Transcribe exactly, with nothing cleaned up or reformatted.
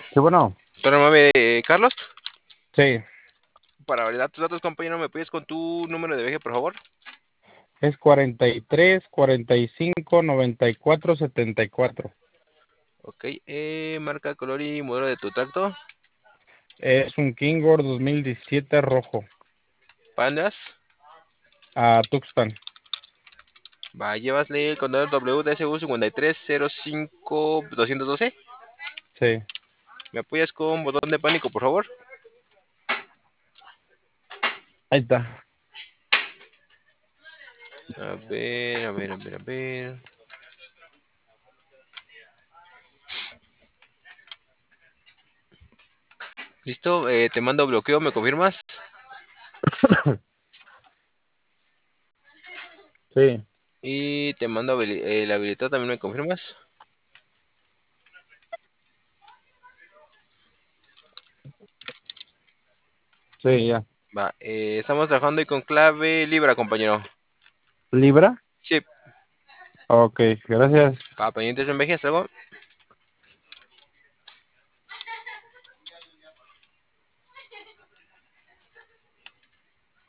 Sí, bueno, Tu nombre, eh, Carlos. sí, Para validar tus datos, compañero, ¿me pides con tu número de viaje, por favor? es cuarenta y tres, cuarenta y cinco, noventa y cuatro, setenta y cuatro. Ok, eh, marca, color y modelo de tu tracto. Es un Kingor dos mil diecisiete rojo, Pandas. a Tuxpan. Va, llévasle el contenedor W D S U cinco tres cero cinco dos uno dos. Sí, ¿Me apoyas con botón de pánico, por favor? ahí está. A ver, a ver, a ver, a ver. Listo, eh, te mando bloqueo, ¿me confirmas? Sí, Y te mando habili- el habilitado, ¿también me confirmas? sí, ya. Va, eh, estamos trabajando hoy con clave Libra, compañero. ¿Libra? Sí, Ok, gracias. va, pendientes en viaje, hasta luego.